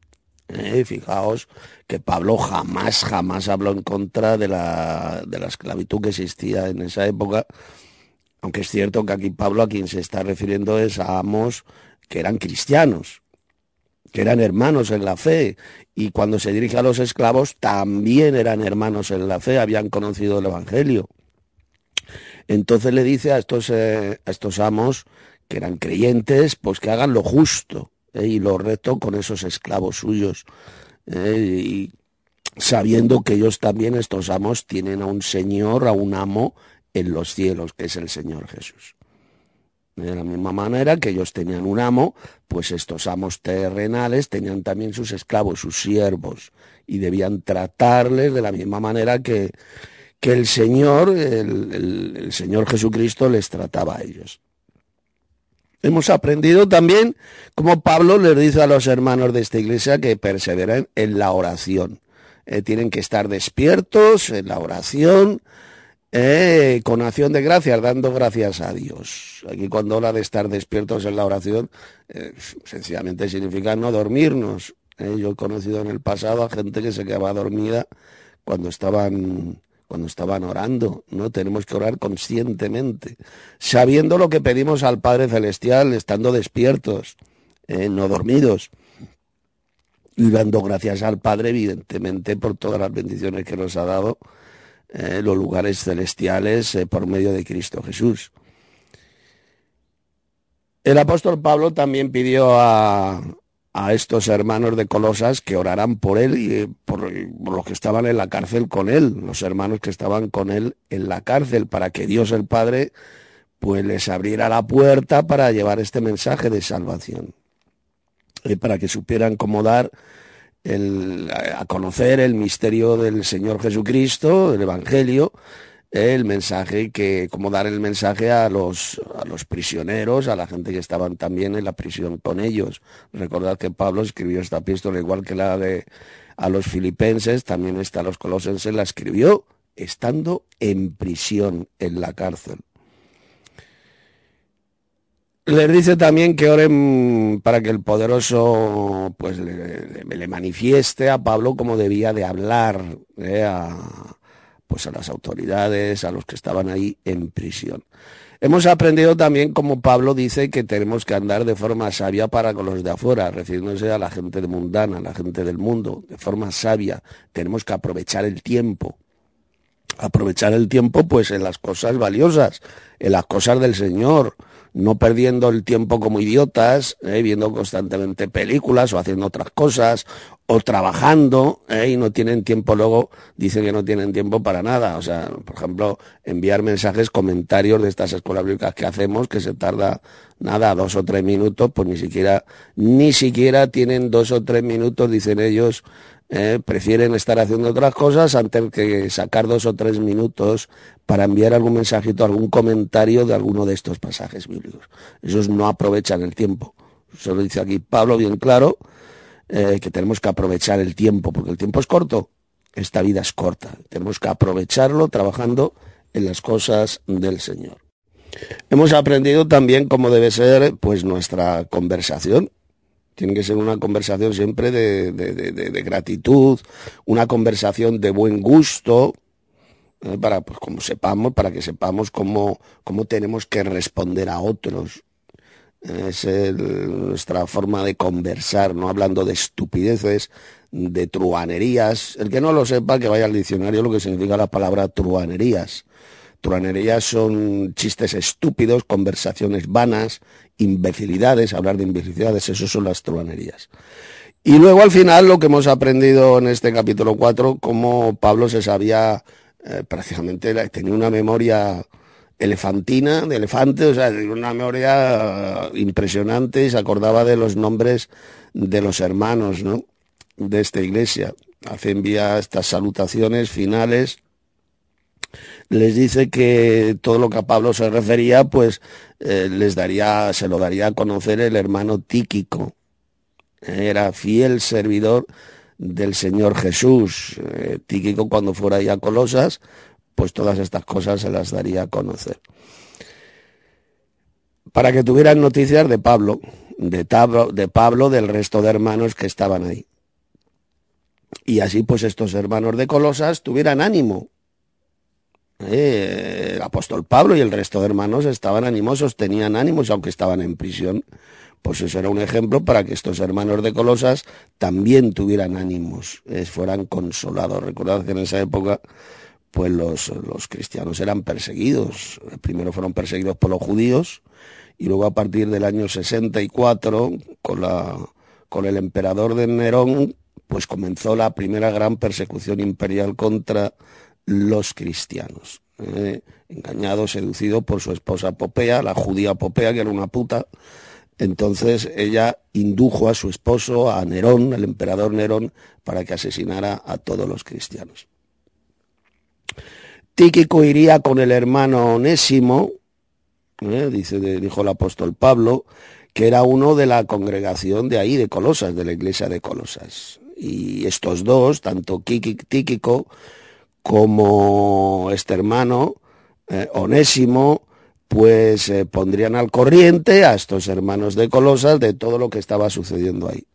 A: Fijaos que Pablo jamás habló en contra de la esclavitud que existía en esa época, aunque es cierto que aquí Pablo a quien se está refiriendo es a amos que eran cristianos, que eran hermanos en la fe, y cuando se dirige a los esclavos también eran hermanos en la fe, habían conocido el Evangelio. Entonces le dice a estos amos que eran creyentes, pues que hagan lo justo y lo recto con esos esclavos suyos, y sabiendo que ellos también, estos amos, tienen a un señor, a un amo en los cielos, que es el Señor Jesús. De la misma manera que ellos tenían un amo, pues estos amos terrenales tenían también sus esclavos, sus siervos, y debían tratarles de la misma manera que el Señor, el Señor Jesucristo les trataba a ellos. Hemos aprendido también cómo Pablo les dice a los hermanos de esta iglesia que perseveren en la oración. Tienen que estar despiertos en la oración, con acción de gracias, dando gracias a Dios. Aquí cuando habla de estar despiertos en la oración, sencillamente significa no dormirnos. Yo he conocido en el pasado a gente que se quedaba dormida cuando estaban orando, ¿no? Tenemos que orar conscientemente, sabiendo lo que pedimos al Padre Celestial, estando despiertos, no dormidos, y dando gracias al Padre, evidentemente, por todas las bendiciones que nos ha dado, los lugares celestiales, por medio de Cristo Jesús. El apóstol Pablo también pidió a estos hermanos de Colosas que oraran por él y por los que estaban en la cárcel con él, los hermanos que estaban con él en la cárcel, para que Dios el Padre pues les abriera la puerta para llevar este mensaje de salvación, para que supieran cómo dar a conocer el misterio del Señor Jesucristo, el Evangelio, el mensaje, cómo dar el mensaje a los prisioneros, a la gente que estaban también en la prisión con ellos. Recordad que Pablo escribió esta epístola, igual que la de a los filipenses, también a los colosenses, la escribió estando en prisión, en la cárcel. Les dice también que oren para que el poderoso pues le manifieste a Pablo cómo debía de hablar pues a las autoridades, a los que estaban ahí en prisión. Hemos aprendido también como Pablo dice que tenemos que andar de forma sabia para con los de afuera, refiriéndose a la gente mundana, a la gente del mundo, de forma sabia. Tenemos que aprovechar el tiempo. Aprovechar el tiempo pues en las cosas valiosas, en las cosas del Señor, no perdiendo el tiempo como idiotas, viendo constantemente películas o haciendo otras cosas, o trabajando, y no tienen tiempo, luego dicen que no tienen tiempo para nada. O sea, por ejemplo, enviar mensajes, comentarios de estas escuelas bíblicas que hacemos, que se tarda nada, 2 o 3 minutos, pues ni siquiera tienen 2 o 3 minutos, dicen ellos. Prefieren estar haciendo otras cosas antes que sacar 2 o 3 minutos para enviar algún mensajito, algún comentario de alguno de estos pasajes bíblicos. Esos no aprovechan el tiempo. Eso lo dice aquí Pablo bien claro, que tenemos que aprovechar el tiempo, porque el tiempo es corto, esta vida es corta. Tenemos que aprovecharlo trabajando en las cosas del Señor. Hemos aprendido también cómo debe ser pues nuestra conversación. Tiene que ser una conversación siempre de gratitud, una conversación de buen gusto, para que sepamos cómo tenemos que responder a otros. Es nuestra forma de conversar, no hablando de estupideces, de truhanerías. El que no lo sepa, que vaya al diccionario lo que significa la palabra truhanerías. Truhanerías son chistes estúpidos, conversaciones vanas, imbecilidades, hablar de imbecilidades, eso son las truhanerías. Y luego al final lo que hemos aprendido en este capítulo 4, cómo Pablo se sabía, prácticamente tenía una memoria elefantina, de elefante, o sea, una memoria impresionante, y se acordaba de los nombres de los hermanos, ¿no?, de esta iglesia. Envía estas salutaciones finales. Les dice que todo lo que a Pablo se refería, pues se lo daría a conocer el hermano Tíquico. Era fiel servidor del Señor Jesús. Tíquico, cuando fuera ya a Colosas, pues todas estas cosas se las daría a conocer. Para que tuvieran noticias de Pablo, del resto de hermanos que estaban ahí. y así pues estos hermanos de Colosas tuvieran ánimo. El apóstol Pablo y el resto de hermanos estaban animosos, tenían ánimos, aunque estaban en prisión. Pues eso era un ejemplo para que estos hermanos de Colosas también tuvieran ánimos, fueran consolados. Recordad que en esa época pues los cristianos eran perseguidos. Primero fueron perseguidos por los judíos y luego a partir del año 64, con el emperador de Nerón, pues comenzó la primera gran persecución imperial contra los cristianos. Engañado, seducido por su esposa Popea, la judía Popea, que era una puta. Entonces ella indujo a su esposo, a Nerón, el emperador Nerón, para que asesinara a todos los cristianos. Tíquico iría con el hermano Onésimo, dijo el apóstol Pablo, que era uno de la congregación de ahí, de Colosas, de la iglesia de Colosas. Y estos dos, tanto Tíquico como este hermano Onésimo, pues pondrían al corriente a estos hermanos de Colosas de todo lo que estaba sucediendo ahí.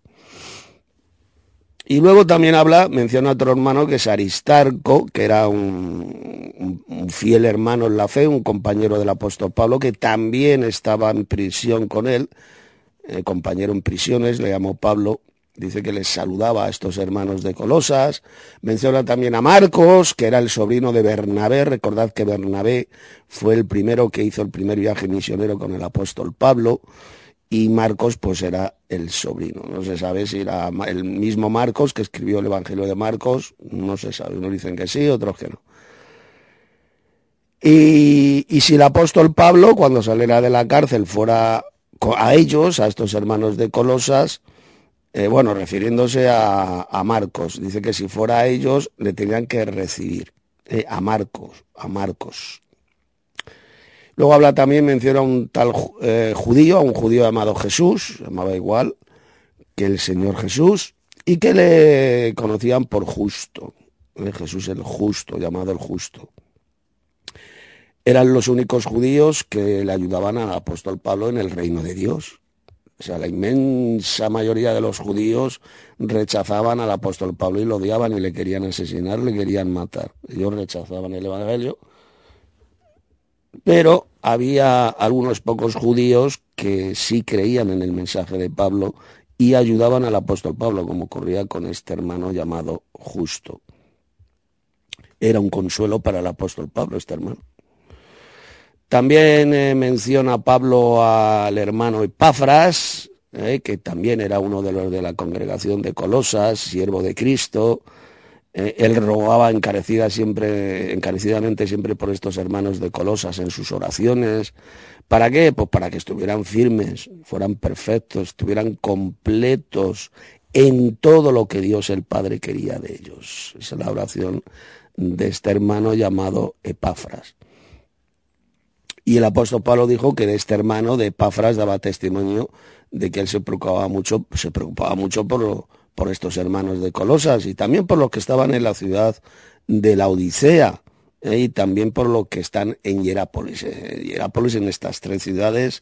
A: Y luego también menciona otro hermano que es Aristarco, que era un fiel hermano en la fe, un compañero del apóstol Pablo, que también estaba en prisión con él, compañero en prisiones, le llamó Pablo. Dice que les saludaba a estos hermanos de Colosas. Menciona también a Marcos, que era el sobrino de Bernabé. Recordad que Bernabé fue el primero que hizo el primer viaje misionero con el apóstol Pablo. Y Marcos pues era el sobrino. No se sabe si era el mismo Marcos que escribió el Evangelio de Marcos. No se sabe. Unos dicen que sí, otros que no. Y si el apóstol Pablo, cuando saliera de la cárcel, fuera a ellos, a estos hermanos de Colosas, refiriéndose a Marcos, dice que si fuera a ellos le tenían que recibir, a Marcos. Luego menciona a un tal judío, a un judío llamado Jesús, llamaba igual que el Señor Jesús, y que le conocían por justo, Jesús el justo, llamado el justo. Eran los únicos judíos que le ayudaban al apóstol Pablo en el reino de Dios. O sea, la inmensa mayoría de los judíos rechazaban al apóstol Pablo y lo odiaban y le querían asesinar, le querían matar. Ellos rechazaban el Evangelio, pero había algunos pocos judíos que sí creían en el mensaje de Pablo y ayudaban al apóstol Pablo, como ocurría con este hermano llamado Justo. Era un consuelo para el apóstol Pablo, este hermano. También menciona Pablo al hermano Epafras, que también era uno de los de la congregación de Colosas, siervo de Cristo. Él rogaba encarecidamente siempre por estos hermanos de Colosas en sus oraciones. ¿Para qué? Pues para que estuvieran firmes, fueran perfectos, estuvieran completos en todo lo que Dios el Padre quería de ellos. Esa es la oración de este hermano llamado Epafras. Y el apóstol Pablo dijo que de este hermano, de Epafras, daba testimonio de que él se preocupaba mucho por estos hermanos de Colosas y también por los que estaban en la ciudad de la Odisea y también por los que están en Hierápolis. Hierápolis, en estas tres ciudades,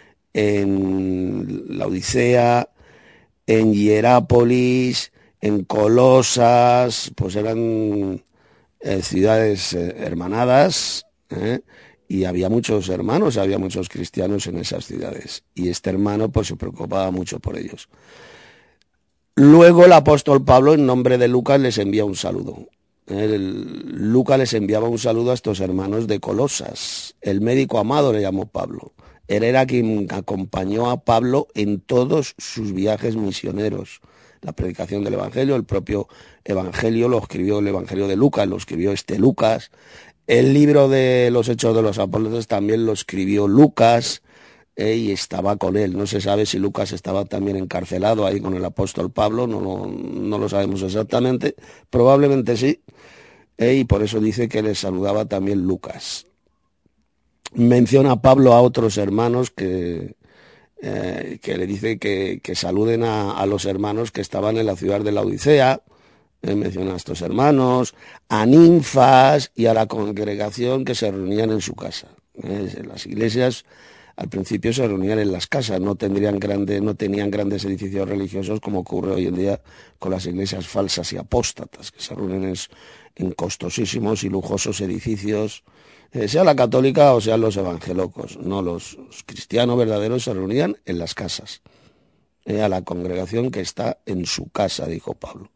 A: en la Odisea, en Hierápolis, en Colosas, pues eran ciudades hermanadas, y había muchos hermanos, había muchos cristianos en esas ciudades. Y este hermano pues se preocupaba mucho por ellos. Luego el apóstol Pablo, en nombre de Lucas, les envía un saludo. Lucas les enviaba un saludo a estos hermanos de Colosas. El médico amado le llamó Pablo. Él era quien acompañó a Pablo en todos sus viajes misioneros. La predicación del Evangelio, el propio Evangelio lo escribió el Evangelio de Lucas, lo escribió este Lucas. El libro de los Hechos de los Apóstoles también lo escribió Lucas y estaba con él. No se sabe si Lucas estaba también encarcelado ahí con el apóstol Pablo, no lo sabemos exactamente, probablemente sí, y por eso dice que le saludaba también Lucas. Menciona Pablo a otros hermanos que le dice que saluden a los hermanos que estaban en la ciudad de la Odisea. Menciona a estos hermanos, a Ninfas y a la congregación que se reunían en su casa. En las iglesias al principio se reunían en las casas, no tenían grandes edificios religiosos como ocurre hoy en día con las iglesias falsas y apóstatas, que se reúnen en costosísimos y lujosos edificios, sea la católica o sean los evangelocos. No, los cristianos verdaderos se reunían en las casas, a la congregación que está en su casa, dijo Pablo.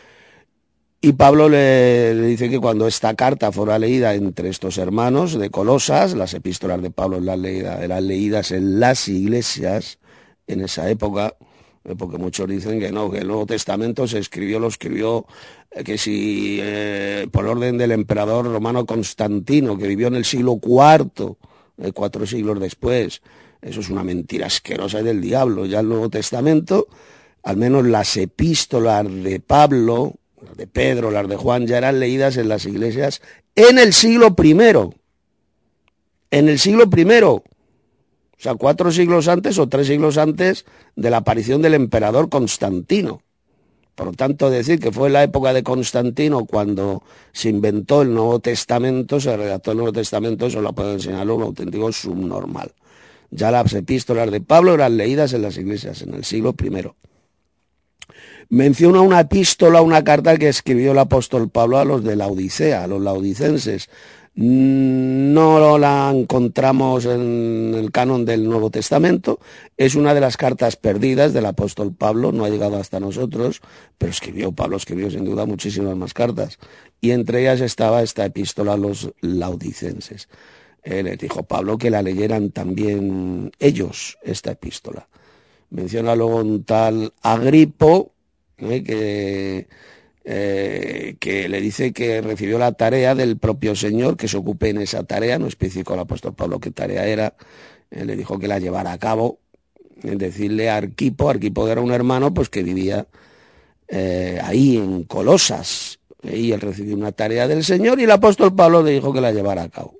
A: Y Pablo le dice que cuando esta carta fuera leída entre estos hermanos de Colosas, las epístolas de Pablo eran leídas en las iglesias en esa época, porque muchos dicen que no, que el Nuevo Testamento lo escribió que si por orden del emperador romano Constantino, que vivió en el siglo IV, 4 siglos después. Eso es una mentira asquerosa del diablo. Ya el Nuevo Testamento, al menos las epístolas de Pablo, las de Pedro, las de Juan, ya eran leídas en las iglesias en el siglo I. En el siglo I. O sea, 4 siglos antes o 3 siglos antes de la aparición del emperador Constantino. Por lo tanto, decir que fue en la época de Constantino cuando se inventó el Nuevo Testamento, se redactó el Nuevo Testamento, eso lo puede enseñar un auténtico subnormal. Ya las epístolas de Pablo eran leídas en las iglesias en el siglo I. Menciona una epístola, una carta que escribió el apóstol Pablo a los de Laodicea, a los laodicenses. No la encontramos en el canon del Nuevo Testamento, es una de las cartas perdidas del apóstol Pablo, no ha llegado hasta nosotros, pero Pablo escribió sin duda muchísimas más cartas, y entre ellas estaba esta epístola a los laodicenses. Les dijo Pablo que la leyeran también ellos, esta epístola. Menciona luego un tal Agripo, que le dice que recibió la tarea del propio Señor, que se ocupe en esa tarea, no especificó el apóstol Pablo qué tarea era, le dijo que la llevara a cabo, decirle a Arquipo era un hermano pues que vivía ahí en Colosas, y él recibió una tarea del Señor y el apóstol Pablo le dijo que la llevara a cabo.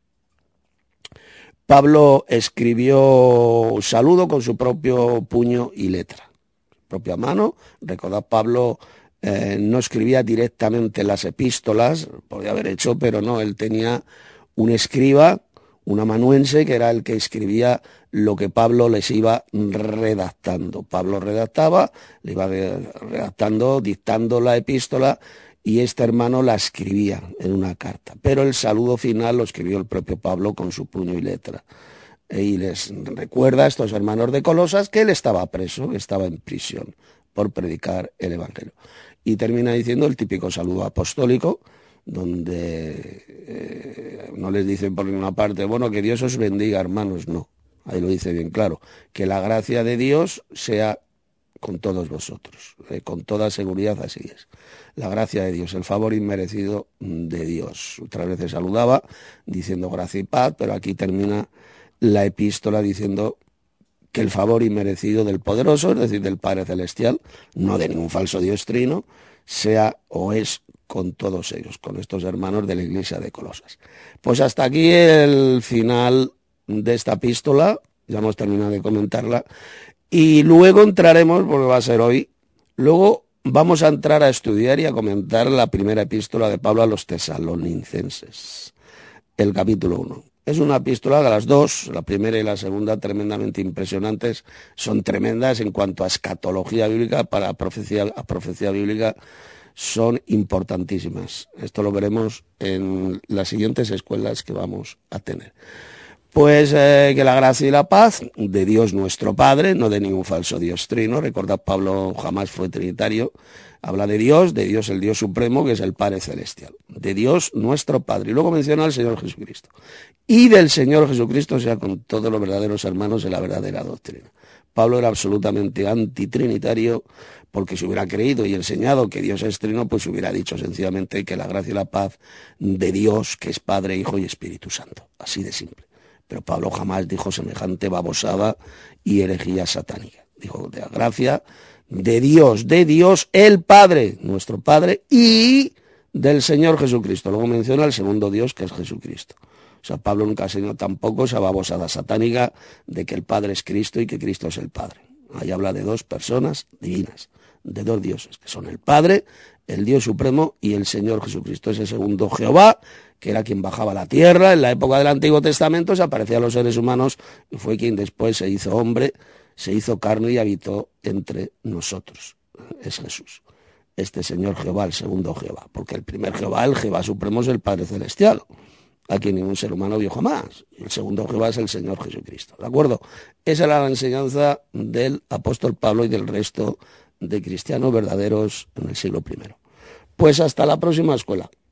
A: Pablo escribió saludo con su propio puño y letra, propia mano. Recordad, Pablo no escribía directamente las epístolas, podía haber hecho, pero no, él tenía un escriba, un amanuense, que era el que escribía lo que Pablo les iba redactando. Pablo redactaba, le iba redactando, dictando la epístola, y este hermano la escribía en una carta. Pero el saludo final lo escribió el propio Pablo con su puño y letra. Y les recuerda a estos hermanos de Colosas que él estaba preso, que estaba en prisión por predicar el Evangelio. Y termina diciendo el típico saludo apostólico, donde no les dice por ninguna parte, bueno, que Dios os bendiga, hermanos, no. Ahí lo dice bien claro, que la gracia de Dios sea con todos vosotros, con toda seguridad así es. La gracia de Dios, el favor inmerecido de Dios. Otras veces saludaba diciendo gracia y paz, pero aquí termina la epístola diciendo que el favor inmerecido del poderoso, es decir, del Padre Celestial, no de ningún falso Dios trino, sea o es con todos ellos, con estos hermanos de la iglesia de Colosas. Pues hasta aquí el final de esta epístola, ya hemos terminado de comentarla, y luego entraremos, porque va a ser hoy, luego vamos a entrar a estudiar y a comentar la primera epístola de Pablo a los tesalonicenses, el capítulo 1. Es una epístola de las dos, la primera y la segunda, tremendamente impresionantes, son tremendas en cuanto a escatología bíblica, para profecía bíblica, son importantísimas. Esto lo veremos en las siguientes escuelas que vamos a tener. Pues que la gracia y la paz de Dios nuestro Padre, no de ningún falso Dios trino. Recordad, Pablo jamás fue trinitario. Habla de Dios el Dios supremo, que es el Padre Celestial. De Dios nuestro Padre. Y luego menciona al Señor Jesucristo. Y del Señor Jesucristo sea con todos los verdaderos hermanos de la verdadera doctrina. Pablo era absolutamente antitrinitario, porque si hubiera creído y enseñado que Dios es trino, pues hubiera dicho sencillamente que la gracia y la paz de Dios, que es Padre, Hijo y Espíritu Santo. Así de simple. Pero Pablo jamás dijo semejante babosada y herejía satánica. Dijo de la gracia de Dios el Padre, nuestro Padre, y del Señor Jesucristo. Luego menciona el segundo Dios, que es Jesucristo. O sea, Pablo nunca ha enseñado tampoco esa babosada satánica de que el Padre es Cristo y que Cristo es el Padre. Ahí habla de dos personas divinas, de dos dioses, que son el Padre, el Dios Supremo y el Señor Jesucristo. Ese segundo Jehová, que era quien bajaba a la tierra en la época del Antiguo Testamento, se aparecía a los seres humanos y fue quien después se hizo hombre, se hizo carne y habitó entre nosotros. Es Jesús. Este Señor Jehová, el segundo Jehová, porque el primer Jehová, el Jehová Supremo, es el Padre Celestial, a quien ningún ser humano vio jamás. El segundo Jehová es el Señor Jesucristo, ¿de acuerdo? Esa era la enseñanza del apóstol Pablo y del resto de cristianos verdaderos en el siglo I. Pues hasta la próxima escuela.